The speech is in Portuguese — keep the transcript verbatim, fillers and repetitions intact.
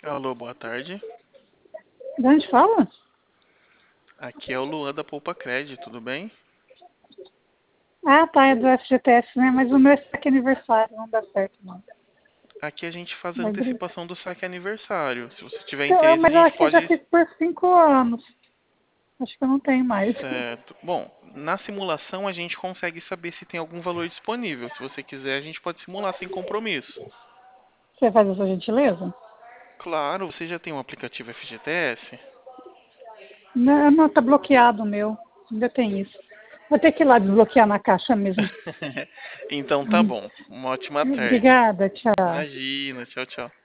Alô, boa tarde. De onde fala? Aqui é o Luan da Poupa Cred, tudo bem? Ah, tá, é do F G T S, né? Mas o meu é saque aniversário, não dá certo, não. Aqui a gente faz a Mas, beleza. antecipação do saque aniversário. Se você tiver Então, interesse, a mas eu gente acho que eu já pode. fiz por cinco anos. Acho que eu não tenho mais. Certo. Bom, na simulação a gente consegue saber se tem algum valor disponível. Se você quiser, a gente pode simular sem compromisso. Você faz essa gentileza? Claro, você já tem um aplicativo F G T S? Não, não, tá bloqueado o meu. Ainda tem isso. Vou ter que ir lá desbloquear na caixa mesmo. Então tá Hum. bom. Uma ótima tarde. Obrigada, tchau. Imagina, tchau, tchau.